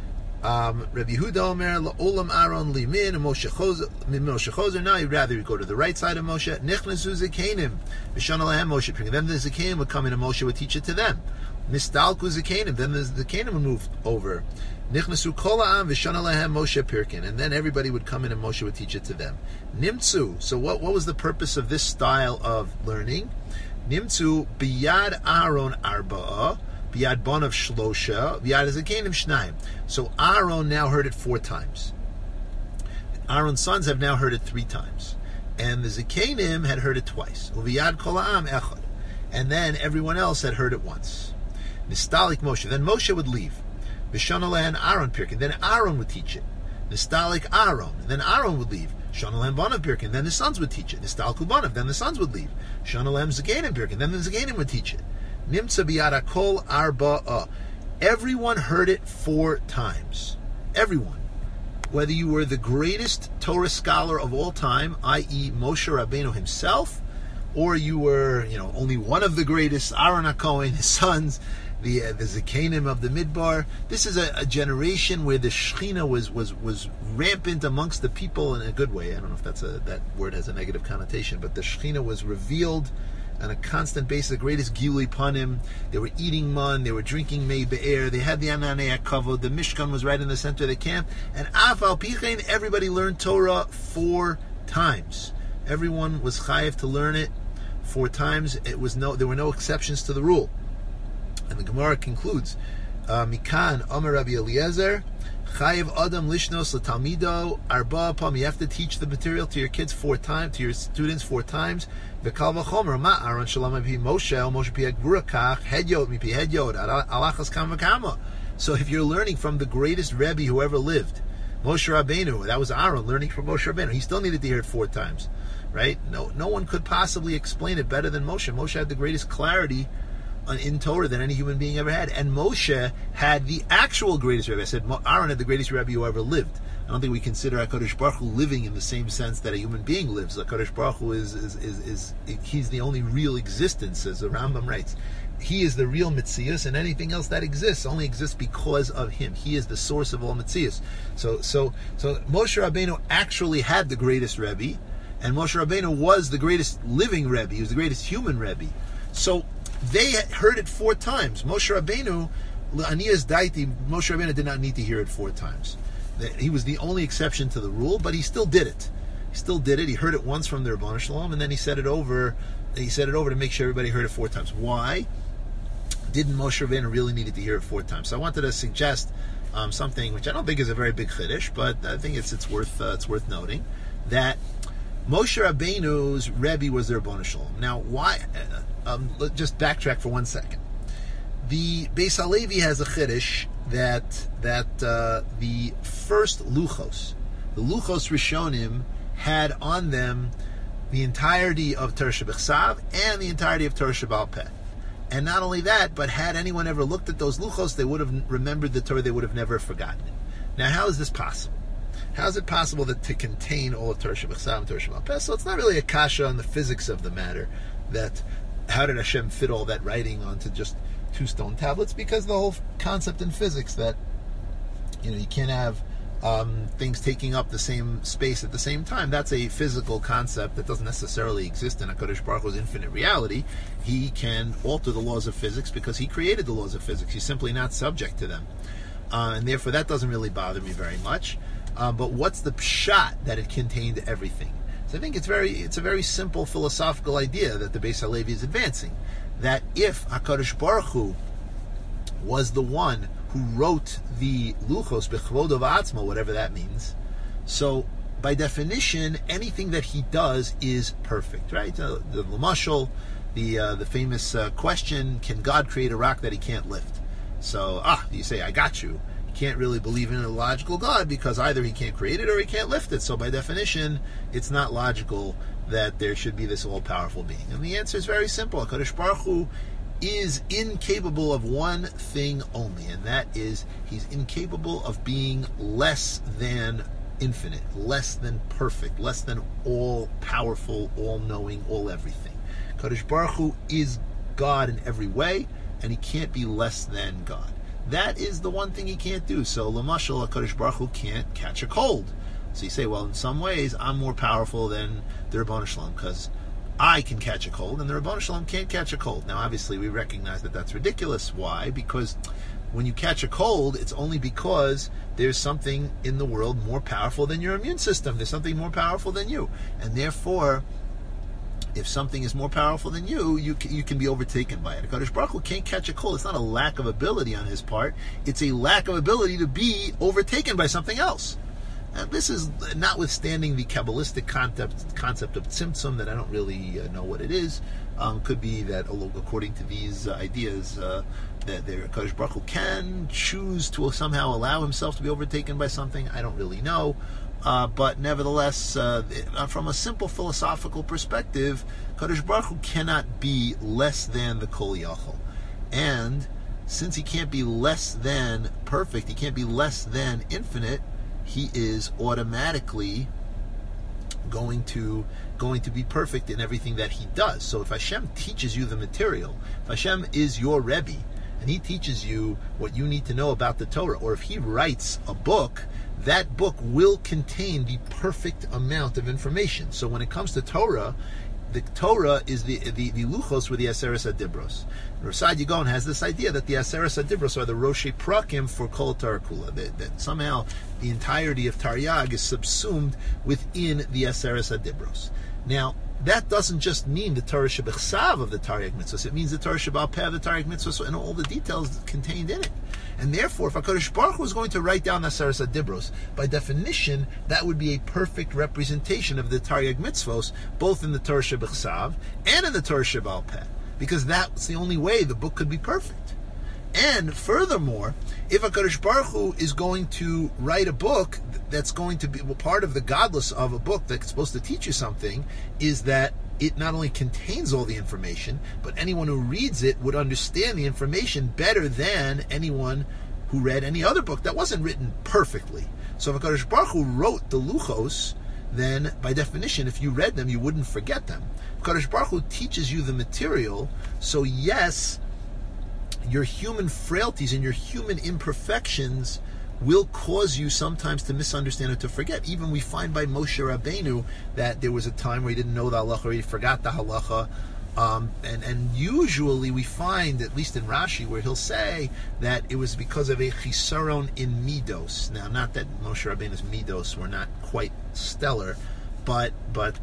Rabbi Yehuda Omer la'olam Aaron limin and Moshe Chozer. Now you'd rather go to the right side of Moshe. Nichnasu Zekanim v'shana lehem Moshe Pirkin. Then the Zekanim would come in and Moshe would teach it to them. Nistalku Zekanim. Then the Zekanim would move over. Nichnasu kol ha'am v'shana lehem Moshe Pirkin. And then everybody would come in and Moshe would teach it to them. Nimtzu. So what was the purpose of this style of learning? Nimtzu biyad Aaron arba'ah. Biyad Bonav Shlosha, Biyad Zekanim Shnaim. So Aaron now heard it 4 times. Aaron's sons have now heard it 3 times. And the Zekanim had heard it twice. Uviyad Kol Ha'am Echad. And then everyone else had heard it once. Nistalik Moshe. Then Moshe would leave. V'shana Aaron Pirkin. Then Aaron would teach it. Nistalik Aaron. And then Aaron would leave. Shana Bonav Pirkin. Then the sons would teach it. Nistalku Bonav. Then the sons would leave. Shana Zekanim Pirkin. Then the Zekanim would teach it. Nimtza biyada kol arba'a. Everyone heard it 4 times. Everyone. Whether you were the greatest Torah scholar of all time, i.e. Moshe Rabbeinu himself, or you were, only one of the greatest, Aaron HaKohen, his sons, the Zekanim of the Midbar. This is a generation where the Shechina was rampant amongst the people in a good way. I don't know if that word has a negative connotation, but the Shechina was revealed on a constant basis, the greatest Gilui Panim. They were eating man, they were drinking Mei Be'er, they had the Ananei HaKavod, the Mishkan was right in the center of the camp, and Af Al Pichein, everybody learned Torah 4 times. Everyone was chayev to learn it 4 times. There were no exceptions to the rule. And the Gemara concludes, Mikan Amar Rabbi Eliezer, Chayiv Adam Lishnos L'Talmido Arba Pam. You have to teach the material to your kids 4 times, to your students 4 times. V'Kal V'Chomer Ma Aaron Shalom Mipi Moshe Moshe Pi Gvura Kach Hedyot Mipi Hedyot Alachas Kam V'Kama. So if you're learning from the greatest Rebbe who ever lived, Moshe Rabbeinu, that was Aaron learning from Moshe Rabbeinu. He still needed to hear it 4 times, right? No one could possibly explain it better than Moshe. Moshe had the greatest clarity in Torah than any human being ever had. And Moshe had the actual greatest Rebbe. I said Aaron had the greatest Rebbe who ever lived. I don't think we consider HaKadosh Baruch Hu living in the same sense that a human being lives. HaKadosh Baruch Hu he's the only real existence, as the Rambam writes. He is the real Metzius, and anything else that exists only exists because of him. He is the source of all Metzius. So Moshe Rabbeinu actually had the greatest Rebbe, and Moshe Rabbeinu was the greatest living Rebbe. He was the greatest human Rebbe. So they heard it 4 times. Moshe Rabbeinu, Aniyas Daiti, Moshe Rabbeinu did not need to hear it 4 times. He was the only exception to the rule, but he still did it. He heard it once from the Rebbeinu Shalom, and then he said it over. He said it over to make sure everybody heard it 4 times. Why didn't Moshe Rabbeinu really needed to hear it 4 times? So I wanted to suggest something which I don't think is a very big chiddush, but I think it's worth noting that Moshe Rabbeinu's Rebbe was the Rebbeinu Shalom. Now, why? Let's just backtrack for 1 second. The Beis Halevi has a chiddush that the first luchos, the luchos Rishonim, had on them the entirety of Torah Shebechsav and the entirety of Torah Sheba'al Peh. And not only that, but had anyone ever looked at those luchos, they would have remembered the Torah, they would have never forgotten it. Now, how is this possible? How is it possible to contain all of Torah Shebechsav and Torah Sheba'al Peh? So it's not really a kasha on the physics of the matter, that how did Hashem fit all that writing onto just 2 stone tablets? Because the whole concept in physics that you can't have things taking up the same space at the same time. That's a physical concept that doesn't necessarily exist in HaKadosh Baruch Hu's infinite reality. He can alter the laws of physics because he created the laws of physics. He's simply not subject to them. And therefore that doesn't really bother me very much. But what's the pshat that it contained everything? So I think it's a very simple philosophical idea that the Beis Halevi is advancing. That if HaKadosh Baruch Hu was the one who wrote the luchos b'chvod of atzmo, whatever that means, so by definition, anything that he does is perfect, right? The Lamashal, the famous question: can God create a rock that he can't lift? So you say, I got you. You can't really believe in a logical God because either he can't create it or he can't lift it. So by definition, it's not logical that there should be this all-powerful being. And the answer is very simple. HaKadosh Baruch Hu is incapable of one thing only, and that is he's incapable of being less than infinite, less than perfect, less than all-powerful, all-knowing, all-everything. HaKadosh Baruch Hu is God in every way, and he can't be less than God. That is the one thing he can't do. So, Lamashal, HaKadosh Baruch Hu can't catch a cold. So you say, well, in some ways, I'm more powerful than the Rebbeinu Shalom, because I can catch a cold, and the Rebbeinu Shalom can't catch a cold. Now, obviously, we recognize that that's ridiculous. Why? Because when you catch a cold, it's only because there's something in the world more powerful than your immune system. There's something more powerful than you. And therefore, if something is more powerful than you can be overtaken by it. HaKadosh Baruch Hu can't catch a cold. It's not a lack of ability on his part. It's a lack of ability to be overtaken by something else. And this is notwithstanding the Kabbalistic concept of tzimtzum that I don't really know what it is. Could be that according to these ideas, that the HaKadosh Baruch Hu can choose to somehow allow himself to be overtaken by something. I don't really know. But nevertheless, from a simple philosophical perspective, HaKadosh Baruch Hu cannot be less than the Kol Yachol. And since he can't be less than perfect, he can't be less than infinite, he is automatically going to be perfect in everything that he does. So if Hashem teaches you the material, if Hashem is your Rebbe, and he teaches you what you need to know about the Torah, or if he writes a book, that book will contain the perfect amount of information. So when it comes to Torah, the Torah is the luchos with the Aseres HaDibros. Rasad Yagon has this idea that the Aseres HaDibros are the Roshei Prakim for Kol Torah Kula, that somehow the entirety of Taryag is subsumed within the Aseres HaDibros. Now, that doesn't just mean the Torah Shebechsav of the Taryag Mitzvos. It means the Torah Shebal Peh of the Taryag Mitzvos and all the details contained in it. And therefore, if HaKadosh Baruch Hu was going to write down Aseres HaDibros, by definition, that would be a perfect representation of the Taryag Mitzvos, both in the Torah Shebechsav and in the Torah Shebal Peh, because that's the only way the book could be perfect. And furthermore, if HaKadosh Baruch Hu is going to write a book that's going to be, well, part of the godless of a book that's supposed to teach you something is that it not only contains all the information, but anyone who reads it would understand the information better than anyone who read any other book that wasn't written perfectly. So if HaKadosh Baruch Hu wrote the Luchos, then by definition, if you read them, you wouldn't forget them. HaKadosh Baruch Hu teaches you the material, so yes, your human frailties and your human imperfections will cause you sometimes to misunderstand or to forget. Even we find by Moshe Rabbeinu that there was a time where he didn't know the halacha, or he forgot the halacha. And usually we find, at least in Rashi, where he'll say that it was because of a chisaron in midos. Now, not that Moshe Rabbeinu's midos were not quite stellar, but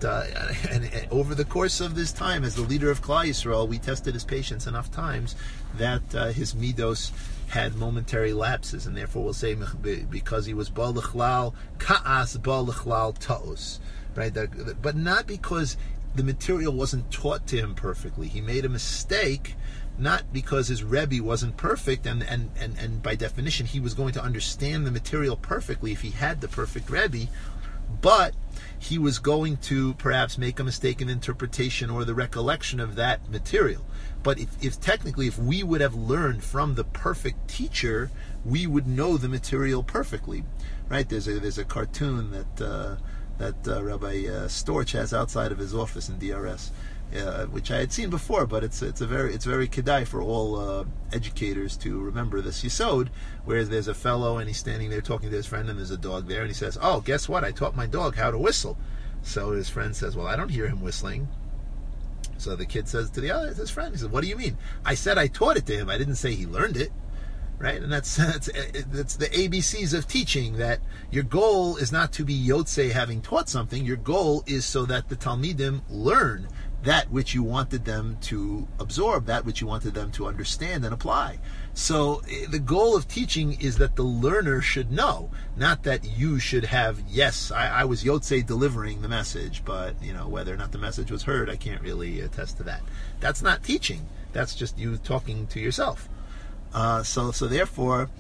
over the course of this time, as the leader of Klal Yisrael, we tested his patience enough times that his midos had momentary lapses, and therefore we'll say because he was Baal L'chlal Ka'as Baal L'chlal Ta'os, right? But not because the material wasn't taught to him perfectly. He made a mistake, not because his Rebbe wasn't perfect, and by definition he was going to understand the material perfectly if he had the perfect Rebbe, but he was going to perhaps make a mistake in interpretation or the recollection of that material. But if we would have learned from the perfect teacher, we would know the material perfectly, right? There's a cartoon that Rabbi Storch has outside of his office in DRS, which I had seen before, but it's very kedai for all educators to remember this yisod, where there's a fellow and he's standing there talking to his friend, and there's a dog there, and he says, "Oh, guess what? I taught my dog how to whistle." So his friend says, "Well, I don't hear him whistling." So the kid says to his friend, he says, "What do you mean? I said I taught it to him. I didn't say he learned it." Right? And that's the ABCs of teaching, that your goal is not to be Yotzei having taught something. Your goal is so that the Talmidim learn that which you wanted them to absorb, that which you wanted them to understand and apply. So the goal of teaching is that the learner should know, not that you should have, yes, I was Yotzei delivering the message, but whether or not the message was heard, I can't really attest to that. That's not teaching. That's just you talking to yourself. So therefore,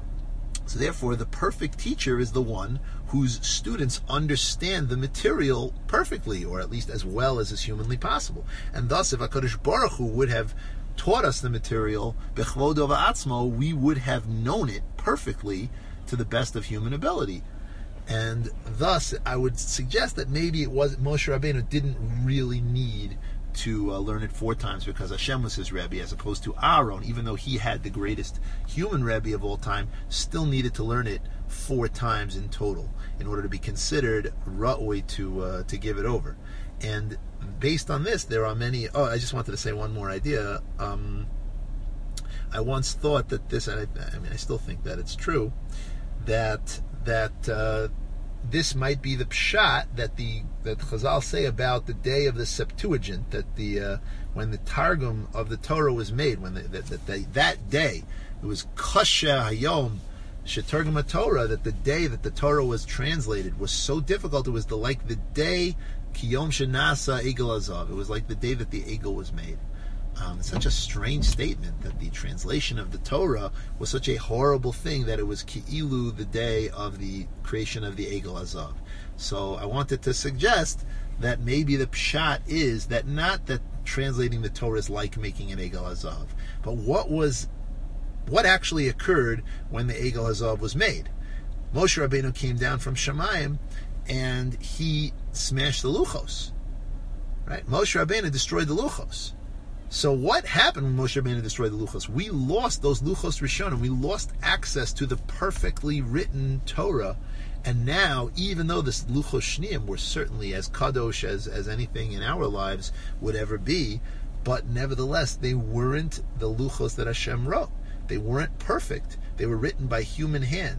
the perfect teacher is the one whose students understand the material perfectly, or at least as well as is humanly possible. And thus, if HaKadosh Baruch Hu would have taught us the material, bechvodo va'atzmo, we would have known it perfectly to the best of human ability. And thus, I would suggest that maybe it was Moshe Rabbeinu didn't really need to learn it 4 times because Hashem was his Rebbe, as opposed to Aaron, even though he had the greatest human Rebbe of all time, still needed to learn it 4 times in total in order to be considered ra'oi to give it over. And based on this, there are many. I just wanted to say one more idea. I once thought that this, and I still think that it's true, that this might be the pshat that Chazal say about the day of the Septuagint, that when the Targum of the Torah was made, when that day it was Kasha Hayom Shetargum HaTorah, that the day that the Torah was translated was so difficult. It was like the day Kiyom Shenasa Egel Azav. It was like the day that the Egel was made. It's such a strange statement that the translation of the Torah was such a horrible thing that it was Ki'ilu, the day of the creation of the Egel Azav. So I wanted to suggest that maybe the pshat is that not that translating the Torah is like making an Egel Azav, but what actually occurred when the Egel Azav was made. Moshe Rabbeinu came down from Shemayim and he smashed the Luchos. Right? Moshe Rabbeinu destroyed the Luchos. So what happened when Moshe Rabbeinu destroyed the Luchos? We lost those Luchos Rishonim. We lost access to the perfectly written Torah. And now, even though the Luchos Shniyim were certainly as kadosh as anything in our lives would ever be, but nevertheless, they weren't the Luchos that Hashem wrote. They weren't perfect. They were written by human hand.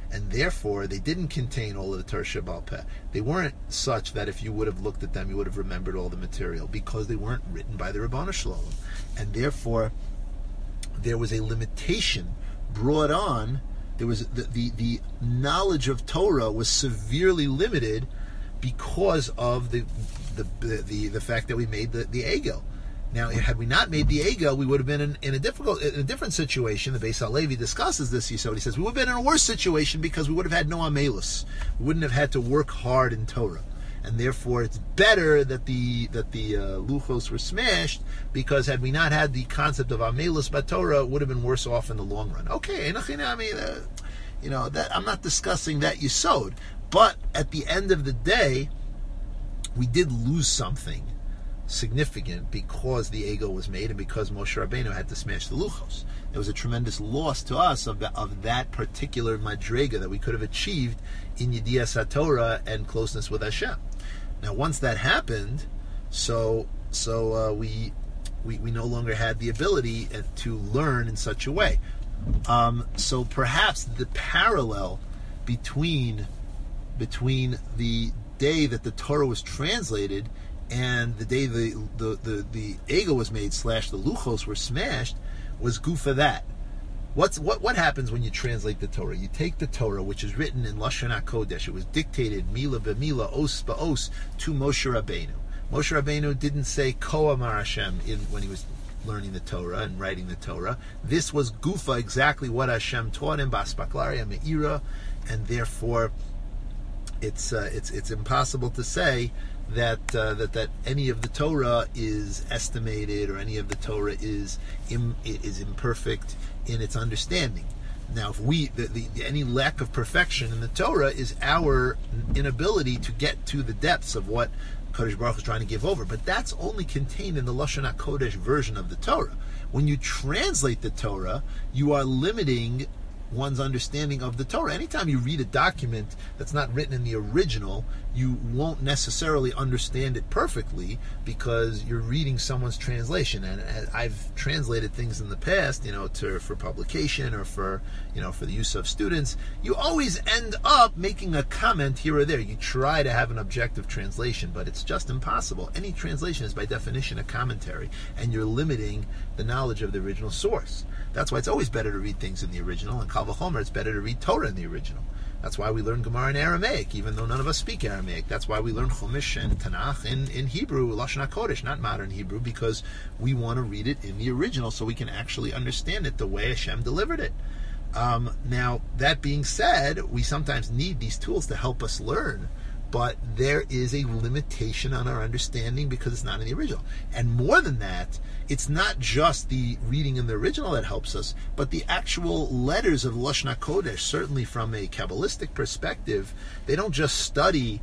and therefore they didn't contain all of the Torah Sheba'al Peh. They weren't such that if you would have looked at them, you would have remembered all the material, because they weren't written by the Ribono Shel Olam. And therefore, there was a limitation brought on. There was the knowledge of Torah was severely limited because of the fact that we made the Egel. Now, had we not made the Egel, we would have been in a different situation. The Beis HaLevi discusses this. He says we would have been in a worse situation because we would have had no Amelus. We wouldn't have had to work hard in Torah, and therefore it's better that the Luchos were smashed, because had we not had the concept of Amelus Torah, it would have been worse off in the long run. Okay, that I'm not discussing that Yesod, but at the end of the day, we did lose something significant because the Egel was made and because Moshe Rabbeinu had to smash the Luchos. There was a tremendous loss to us of that particular madrega that we could have achieved in Yedias HaTorah and closeness with Hashem. Now, once that happened, so we no longer had the ability to learn in such a way. So perhaps the parallel between the day that the Torah was translated and the day the Egel was made / the Luchos were smashed was gufa that. What happens when you translate the Torah? You take the Torah, which is written in Lashon HaKodesh. It was dictated mila b'mila, os ba'os, to Moshe Rabbeinu. Moshe Rabbeinu didn't say Ko Amar Hashem when he was learning the Torah and writing the Torah. This was gufa, exactly what Hashem taught him, Baspaklaria Me'ira, and therefore it's impossible to say that any of the Torah is estimated or any of the Torah is imperfect in its understanding. Now, if any lack of perfection in the Torah is our inability to get to the depths of what Kadosh Baruch Hu is trying to give over, but that's only contained in the Lashon HaKodesh version of the Torah. When you translate the Torah, you are limiting one's understanding of the Torah. Anytime you read a document that's not written in the original, you won't necessarily understand it perfectly because you're reading someone's translation. And I've translated things in the past, for publication or for the use of students. You always end up making a comment here or there. You try to have an objective translation, but it's just impossible. Any translation is by definition a commentary, and you're limiting the knowledge of the original source. That's why it's always better to read things in the original, and Kal V'chomer, it's better to read Torah in the original. That's why we learn Gemara in Aramaic, even though none of us speak Aramaic. That's why we learn Chumash and Tanakh in Hebrew, Lashon HaKodesh, not modern Hebrew, because we want to read it in the original so we can actually understand it the way Hashem delivered it. Now, that being said, we sometimes need these tools to help us learn, but there is a limitation on our understanding because it's not in the original. And more than that, it's not just the reading in the original that helps us, but the actual letters of Lashon HaKodesh, certainly from a Kabbalistic perspective, they don't just study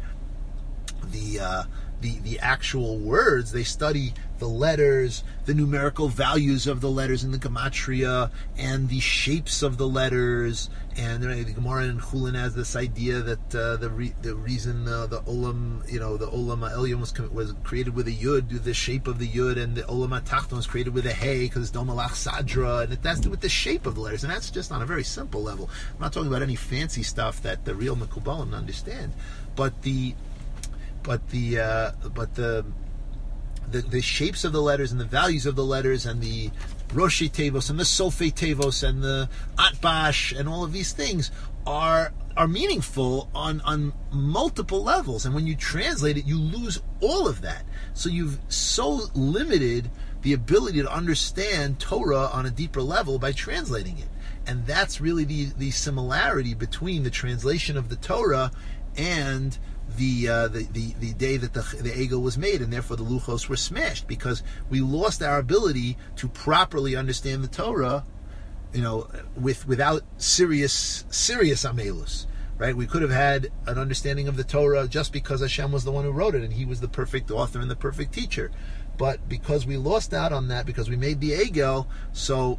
the actual words, they study the letters, the numerical values of the letters in the gematria, and the shapes of the letters. And the Gemara in Chulin has this idea that the reason the Olam, the Olam HaElyon was created with a Yud, the shape of the Yud, and the Olam HaTachton was created with a Hey, because it's Dom Malach Sadra, and it has to do with the shape of the letters. And that's just on a very simple level. I'm not talking about any fancy stuff that the real Mekubalim understand, but the shapes of the letters and the values of the letters and the Roshi Tevos and the Sofei Tevos and the Atbash and all of these things are meaningful on multiple levels. And when you translate it, you lose all of that. So you've so limited the ability to understand Torah on a deeper level by translating it. And that's really the similarity between the translation of the Torah and the day that the Egel was made, and therefore the Luchos were smashed, because we lost our ability to properly understand the Torah, without serious Amelus, right? We could have had an understanding of the Torah just because Hashem was the one who wrote it, and He was the perfect author and the perfect teacher. But because we lost out on that, because we made the Egel, so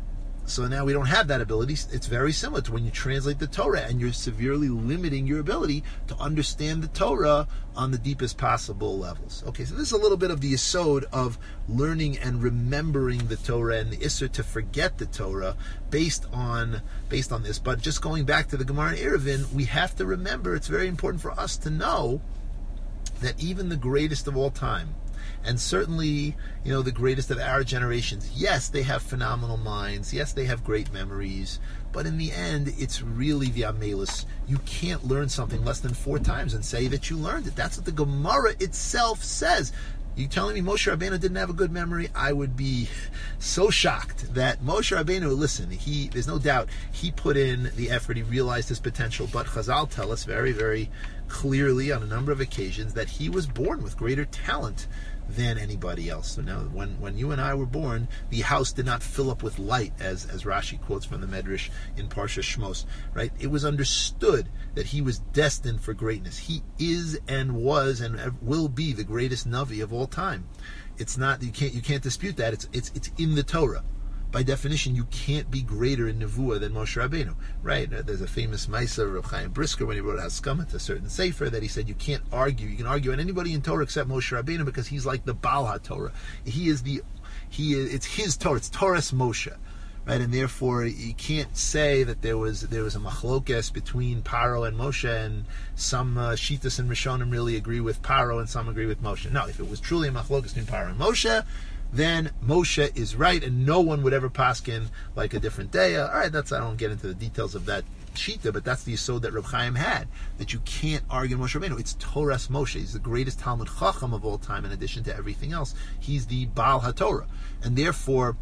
So now we don't have that ability. It's very similar to when you translate the Torah and you're severely limiting your ability to understand the Torah on the deepest possible levels. Okay, so this is a little bit of the yesod of learning and remembering the Torah and the Isser to forget the Torah based on this. But just going back to the Gemara in Eruvin, we have to remember, it's very important for us to know that even the greatest of all time, and certainly, the greatest of our generations, yes, they have phenomenal minds, yes, they have great memories, but in the end, it's really the Amelus. You can't learn something less than 4 times and say that you learned it. That's what the Gemara itself says. You telling me Moshe Rabbeinu didn't have a good memory? I would be so shocked that Moshe Rabbeinu, listen, there's no doubt, he put in the effort, he realized his potential, but Chazal tell us very, very clearly on a number of occasions that he was born with greater talent than anybody else. So now, when you and I were born, the house did not fill up with light, as Rashi quotes from the Medrash in Parsha Shmos. Right? It was understood that he was destined for greatness. He is and was and will be the greatest Navi of all time. It's not, you can't dispute that. It's in the Torah. By definition, you can't be greater in Nevuah than Moshe Rabbeinu, right? There's a famous Maisa of Chaim Brisker when he wrote Haskama to a certain Sefer that he said you can't argue. You can argue on anybody in Torah except Moshe Rabbeinu because he's like the Baal HaTorah. It's his Torah. It's Torah's Moshe, right? And therefore, you can't say that there was a machlokes between Paro and Moshe, and some Shitas and Rishonim really agree with Paro and some agree with Moshe. No, if it was truly a machlokes between Paro and Moshe, then Moshe is right, and no one would ever paskin like a different day. All right, I don't get into the details of that shita, but that's the yesod that Reb Chaim had, that you can't argue Moshe Rabbeinu. It's Torah's Moshe. He's the greatest Talmud Chacham of all time. In addition to everything else, he's the Baal HaTorah, and therefore,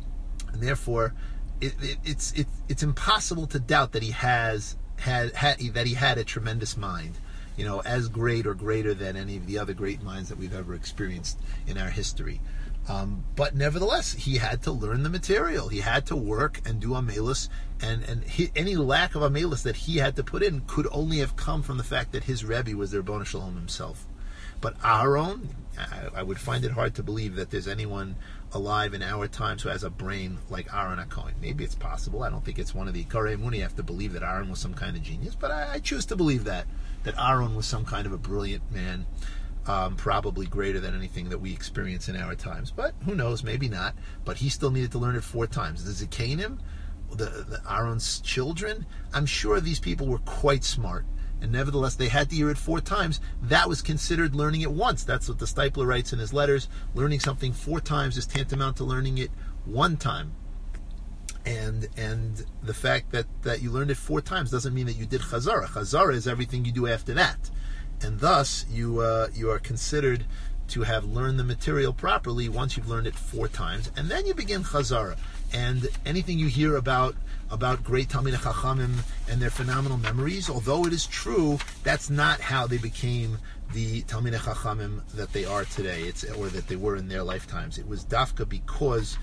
it's impossible to doubt that he had a tremendous mind. As great or greater than any of the other great minds that we've ever experienced in our history. But nevertheless, he had to learn the material. He had to work and do Amelus, and any lack of Amelus that he had to put in could only have come from the fact that his Rebbe was the Rebbeinu Shalom himself. But Aaron, I would find it hard to believe that there's anyone alive in our times who has a brain like Aaron HaKohen. Maybe it's possible. I don't think it's one of the Ikarei Emunah. You have to believe that Aaron was some kind of genius, but I choose to believe that Aaron was some kind of a brilliant man. Probably greater than anything that we experience in our times. But who knows, maybe not. But he still needed to learn it 4 times. The Zikanim, the Aaron's children, I'm sure these people were quite smart. And nevertheless, they had to hear it 4 times. That was considered learning it once. That's what the Stipler writes in his letters. Learning something 4 times is tantamount to learning it 1 time. And the fact that you learned it 4 times doesn't mean that you did Chazara. Chazara is everything you do after that. And thus, you are considered to have learned the material properly once you've learned it 4 times, and then you begin Chazara. And anything you hear about great Talmidei Chachamim and their phenomenal memories, although it is true, that's not how they became the Talmidei Chachamim that they are today, or that they were in their lifetimes. It was dafka because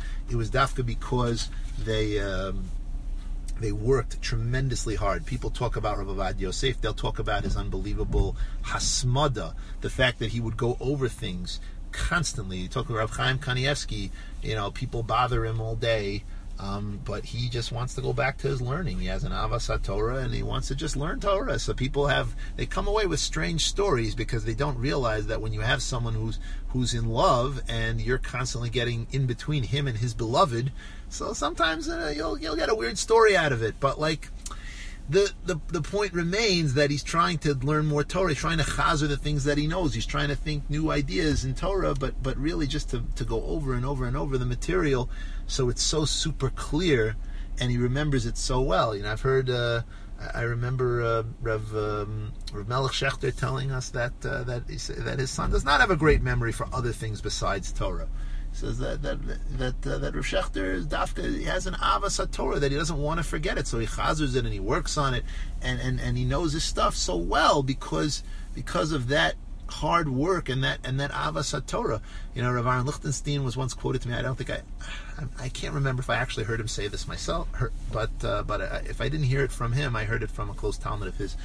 they worked tremendously hard. People talk about Rav Ovadia Yosef. They'll talk about his unbelievable hasmada, the fact that he would go over things constantly. You talk about Rav Chaim Kanievsky, people bother him all day, but he just wants to go back to his learning. He has an Avas HaTorah, and he wants to just learn Torah. So people they come away with strange stories because they don't realize that when you have someone who's in love and you're constantly getting in between him and his beloved, so sometimes you'll get a weird story out of it. But the point remains that he's trying to learn more Torah. He's trying to chazer the things that he knows. He's trying to think new ideas in Torah, but really just to go over and over and over the material, so it's so super clear, and he remembers it so well. I've heard. I remember Rav Melech Shechter telling us that his son does not have a great memory for other things besides Torah. He says that Rav Shechter is dafka, he has an avas HaTorah that he doesn't want to forget it, so he chazers it and he works on it, and he knows his stuff so well because of that hard work and that avas HaTorah. Rav Aaron Lichtenstein was once quoted to me. I don't think I can't remember if I actually heard him say this myself, but if I didn't hear it from him, I heard it from a close Talmud of his,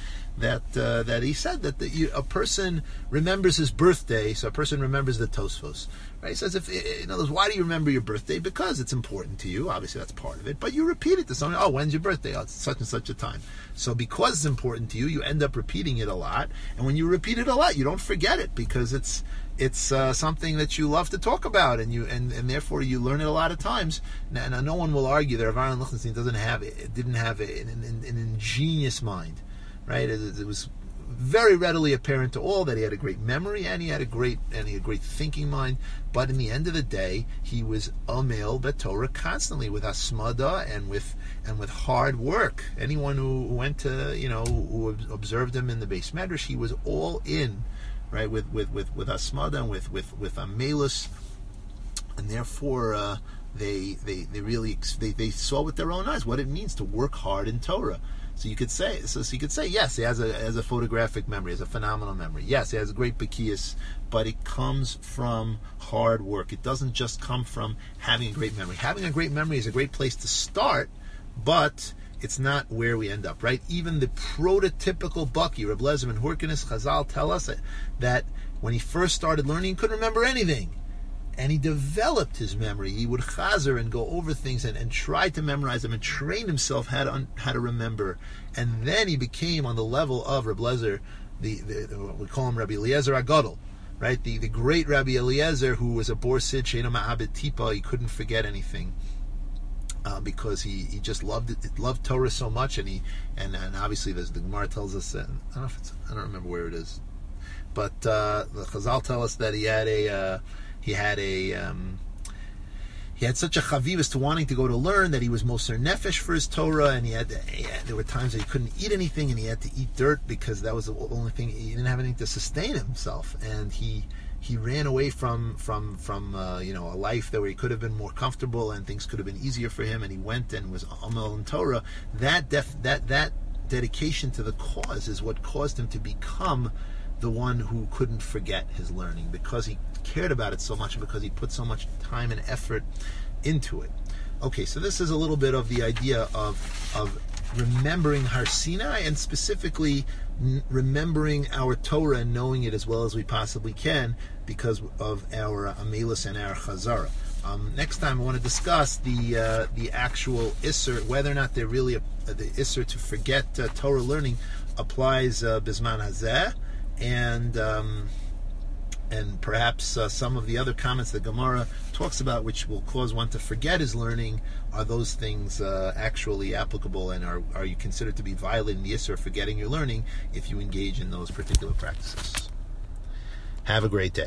that he said that a person remembers his birthday, so a person remembers the Tosfos, Right? He says, in other words, why do you remember your birthday? Because it's important to you. Obviously, that's part of it. But you repeat it to someone. Oh, when's your birthday? Oh, it's such and such a time. So because it's important to you, you end up repeating it a lot. And when you repeat it a lot, you don't forget it because it's something that you love to talk about, and therefore you learn it a lot of times. Now no one will argue that Rav Aaron Lichtenstein didn't have an ingenious mind, right? It was very readily apparent to all that he had a great memory and he had a great thinking mind. But in the end of the day, he was Amel B'Torah constantly with asmada and with hard work. Anyone who went to who observed him in the Beis Medrash, he was all in, right, with asmada and with amelus, and therefore they really saw with their own eyes what it means to work hard in Torah. So you could say, yes, he has a photographic memory, has a phenomenal memory. Yes, he has a great bekias, but it comes from hard work. It doesn't just come from having a great memory. Having a great memory is a great place to start, but it's not where we end up, right? Even the prototypical Baki, Reb Lezer and Horkenes Chazal tell us that when he first started learning, he couldn't remember anything. And he developed his memory. He would chazer and go over things and try to memorize them and train himself how to remember. And then he became on the level of Reb Lezer, we call him Rabbi Eliezer Agadol, right? The great Rabbi Eliezer, who was a bor sid she'eino ma'abed tipa. He couldn't forget anything. Because he just loved Torah so much, and obviously the Gemara tells us, I don't remember where it is, but the Chazal tell us that he had such a chavivus to wanting to go to learn that he was moser nefesh for his Torah, and there were times that he couldn't eat anything, and he had to eat dirt because that was the only thing. He didn't have anything to sustain himself, and he ran away from a life where he could have been more comfortable and things could have been easier for him, and he went and was Amel in Torah. That dedication to the cause is what caused him to become the one who couldn't forget his learning, because he cared about it so much and because he put so much time and effort into it. Okay, so this is a little bit of the idea of remembering Har Sinai, and specifically remembering our Torah and knowing it as well as we possibly can because of our Amelus and our Chazara. Next time I want to discuss the actual Isser, whether or not they're really the Isser to forget Torah learning applies Bisman Hazeh, and perhaps some of the other comments that Gemara talks about, which will cause one to forget his learning, are those things actually applicable, and are you considered to be violating the Isser of forgetting your learning if you engage in those particular practices? Have a great day.